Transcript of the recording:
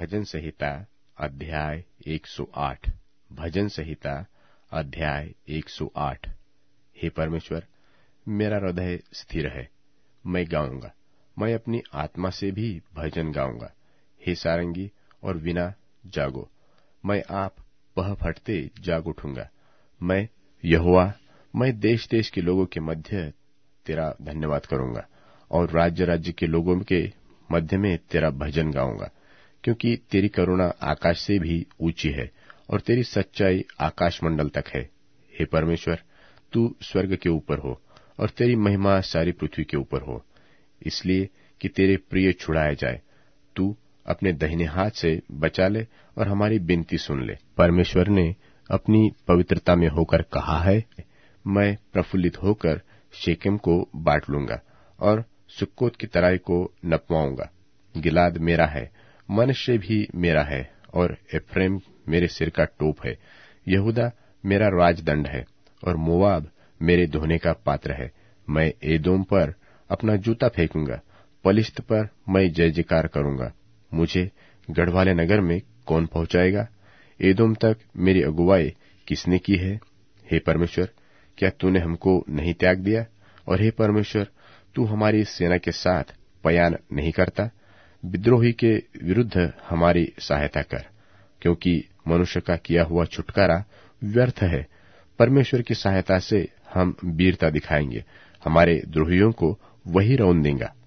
भजन संहिता अध्याय 108। भजन संहिता अध्याय 108। हे परमेश्वर, मेरा हृदय स्थिर है, मैं गाऊंगा, मैं अपनी आत्मा से भी भजन गाऊंगा। हे सारंगी और वीणा जागो, मैं आप पह फटते जाग उठूंगा। मैं यहोवा, मैं देश देश के लोगों के मध्य तेरा धन्यवाद करूंगा और राज्य राज्य के लोगों के मध्य में तेरा भजन गाऊंगा, क्योंकि तेरी करुणा आकाश से भी ऊंची है और तेरी सच्चाई आकाश मंडल तक है। हे परमेश्वर, तू स्वर्ग के ऊपर हो और तेरी महिमा सारी पृथ्वी के ऊपर हो, इसलिए कि तेरे प्रिय छुड़ाए जाए। तू अपने दाहिने हाथ से बचा ले और हमारी विनती सुन ले। परमेश्वर ने अपनी पवित्रता में होकर कहा है, मैं प्रफुल्लित होकर शेकेम को बांट लूंगा और सुक्कोत की तराई को नपवाऊंगा। गिलाद मेरा है, मनश्शे भी मेरा है और एफ्रेम मेरे सिर का टोप है। यहूदा मेरा राजदंड है और मोआब मेरे धोने का पात्र है। मैं एदोम पर अपना जूता फेंकूंगा, पलिश्त पर मैं जय जयकार करूंगा। मुझे गढ़वाले नगर में कौन पहुंचाएगा? एदोम तक मेरी अगुवाई किसने की है? हे परमेश्वर, क्या तूने हमको नहीं त्याग दिया? और हे परमेश्वर, तू हमारी सेना के साथ पयान नहीं करता? विद्रोही के विरुद्ध हमारी सहायता कर, क्योंकि मनुष्य का किया हुआ छुटकारा व्यर्थ है। परमेश्वर की सहायता से हम वीरता दिखाएंगे, हमारे द्रोहियों को वही रौंद देगा।